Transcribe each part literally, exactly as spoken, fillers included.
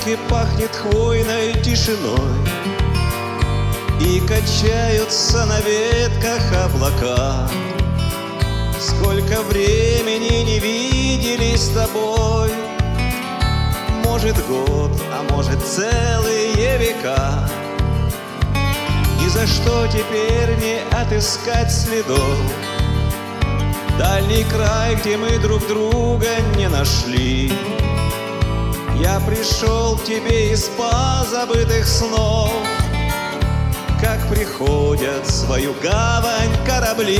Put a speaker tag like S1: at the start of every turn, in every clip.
S1: воздухе пахнет хвойной тишиной, и качаются на ветках облака. Сколько времени не виделись с тобой, может год, а может целые века. И за что теперь не отыскать следов? Дальний край, где мы друг друга не нашли. Я пришел к тебе из позабытых снов, как приходят в свою гавань корабли.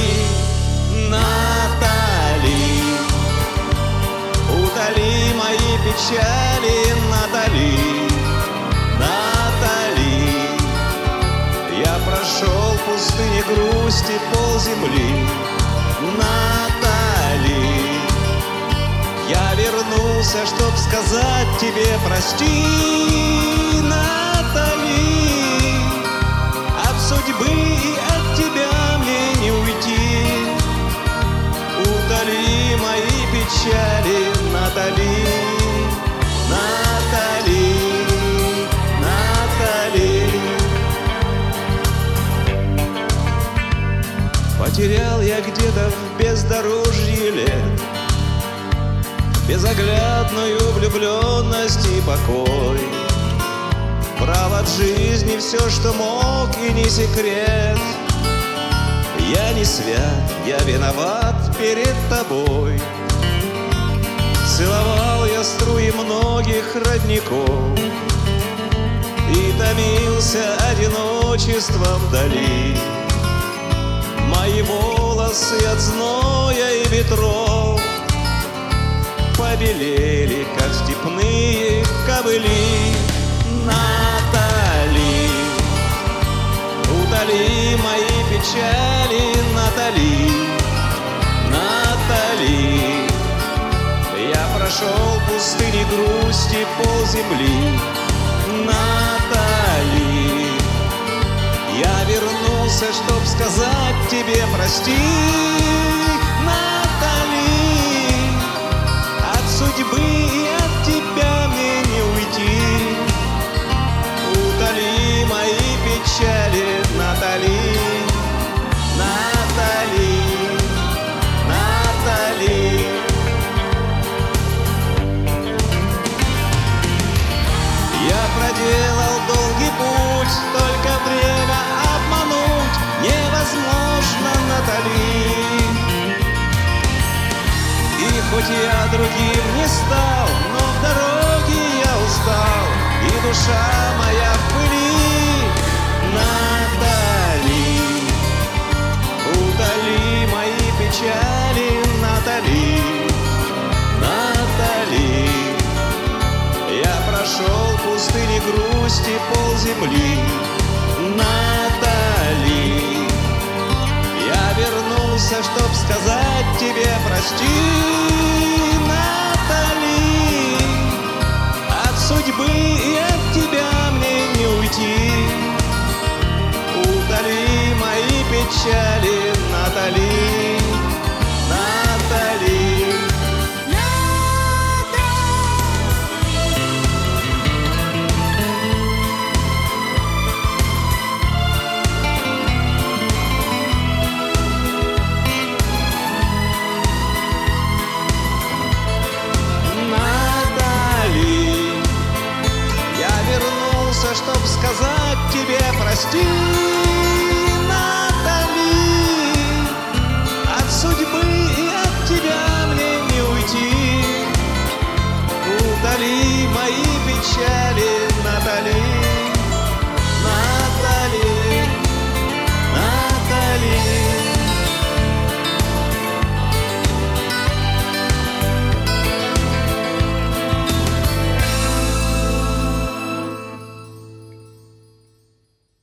S1: Натали, утоли мои печали, Натали, Натали. Я прошел пустыни грусти полземли, Натали. Я вернулся, чтоб сказать тебе прости, Натали. От судьбы и от тебя мне не уйти. Утоли мои печали, Натали, Натали, Натали. Потерял я где-то в бездорожье лет безоглядную влюбленность и покой. Брал от жизни все, что мог, и не секрет. Я не свят, я виноват перед тобой. Целовал я струи многих родников и томился одиночеством вдали. Мои волосы от зноя и ветров побелели, как степные кобыли. Натали, утоли мои печали, Натали, Натали. Я прошел пустыни грусти полземли, Натали. Я вернулся, чтоб сказать тебе прости, Натали. От судьбы и от тебя мне не уйти. Утоли мои печали, Натали, Натали, Натали. Я проделал долгий путь, только время обмануть невозможно, Натали. И хоть я другим не стал, но в дороге я устал, и душа моя в пыли. Натали, утоли мои печали, Натали, Натали. Я прошел пустыни грусти полземли, Натали. Я вернулся, чтоб сказать тебе прости, Натали. От судьбы и от тебя мне не уйти. Утоли мои печали, Натали, Натали. Чтоб сказать тебе прости, Натали. От судьбы и от тебя мне не уйти. Утоли мои печали.